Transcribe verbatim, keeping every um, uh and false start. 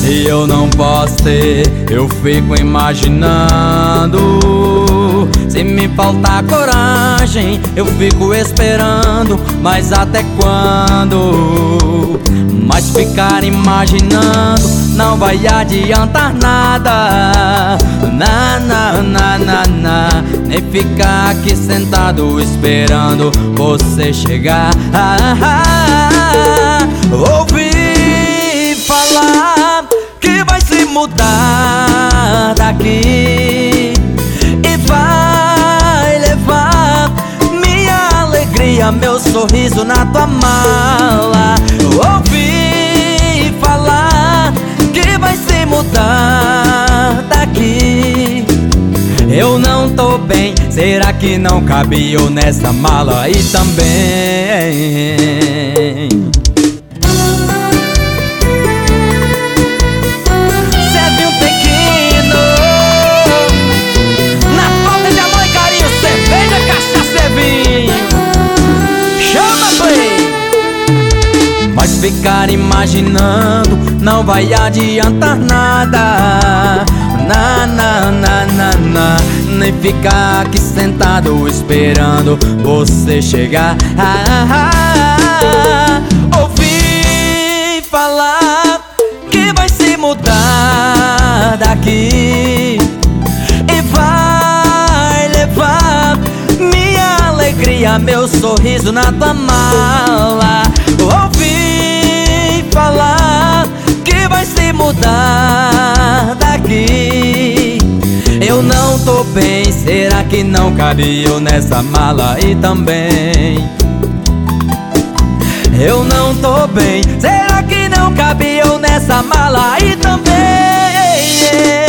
e eu não posso ter. Eu fico imaginando, se me faltar coragem, eu fico esperando, mas até quando? Mas ficar imaginando não vai adiantar nada. Na, na, na, na, na. Nem ficar aqui sentado esperando você chegar. ah, ah, ah. Ouvi falar que vai se mudar daqui e vai levar minha alegria, meu sorriso na tua mala. Ouvi falar que vai se mudar daqui. Eu não tô bem, será que não cabe eu nessa mala aí também? Serve um tequino, na falta de amor e carinho, cerveja, cachaça e vinho. Chama, play! Mas ficar imaginando não vai adiantar nada. Na, na, na, na, na. Nem ficar aqui sentado esperando você chegar. ah, ah, ah. Ouvi falar que vai se mudar daqui e vai levar minha alegria, meu sorriso na tua mala. Ouvi falar que vai se mudar daqui. Eu não tô bem, será que não cabe eu nessa mala aí também? Eu não tô bem, será que não cabe eu nessa mala aí também?